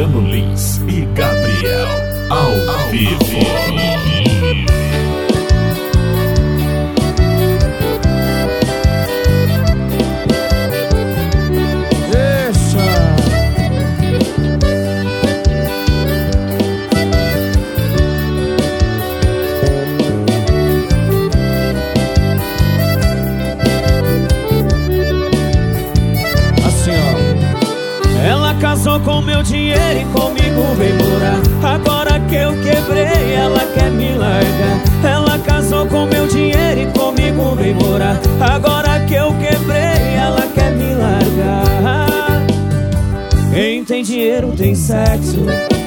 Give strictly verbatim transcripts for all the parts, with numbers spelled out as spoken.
Luciano Lins e Gabriel ao vivo. Casou com meu dinheiro e comigo vem morar. Agora que eu quebrei, ela quer me largar. Ela casou com meu dinheiro e comigo vem morar. Agora que eu quebrei, ela quer me largar. Quem tem dinheiro tem sexo,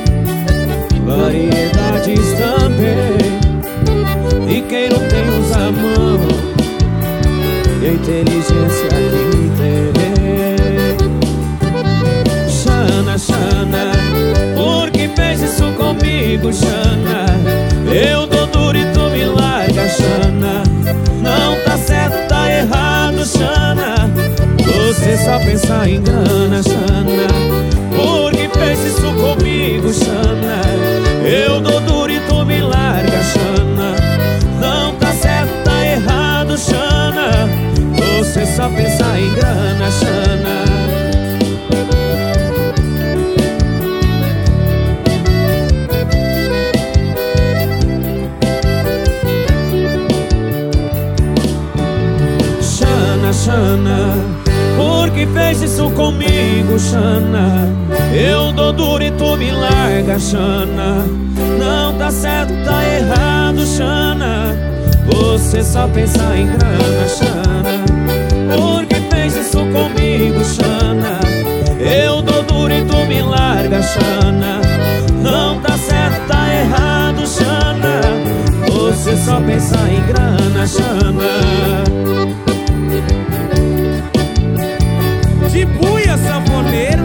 variedades também. E quem não tem usa a mão e a inteligência que tem. Xana, por que fez isso comigo, Xana? Eu dou duro e tu me larga, Xana. Não tá certo, tá errado, Xana. Você só pensa em grana, Xana. Por que fez isso comigo, Xana? Eu dou duro e tu me larga, Xana. Não tá certo, tá errado, Xana. Você só pensa em grana, Xana. Xana, por que fez isso comigo, Xana? Eu dou duro e tu me larga, Xana. Não tá certo, tá errado, Xana. Você só pensa em grana, Xana. Por que fez isso comigo, Xana? Eu dou duro e tu me larga, Xana. Não tá certo, tá errado, Xana. Você só pensa em grana, Xana. De buia, sanfoneiro.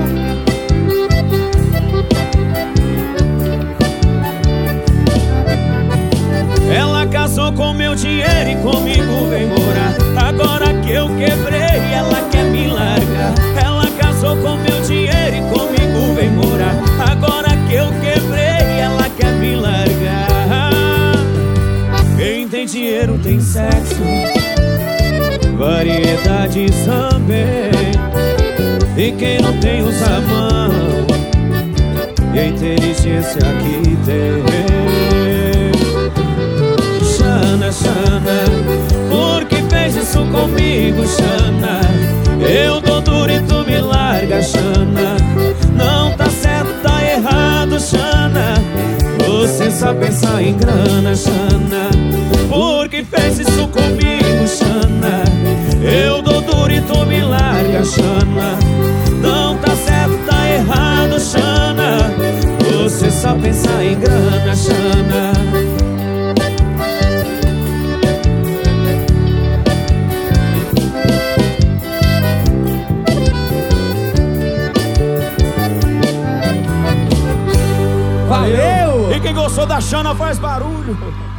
Ela casou com meu dinheiro e comigo vem morar. Agora que eu quebrei, ela quer me largar. Ela casou com meu dinheiro e comigo vem morar. Agora que eu quebrei, ela quer me largar. Quem tem dinheiro tem sexo, variedades também. E quem não tem usa a mão e a inteligência que tem. Xana, Xana, por que fez isso comigo, Xana? Eu dou duro e tu me larga, Xana. Não tá certo, tá errado, Xana. Você só pensa em grana, Xana. Por que fez isso comigo, Xana? Eu dou duro e tu me larga, Xana. Não tá certo, tá errado, Xana. Você só pensa em grana, Xana. Valeu! E quem gostou da Xana faz barulho.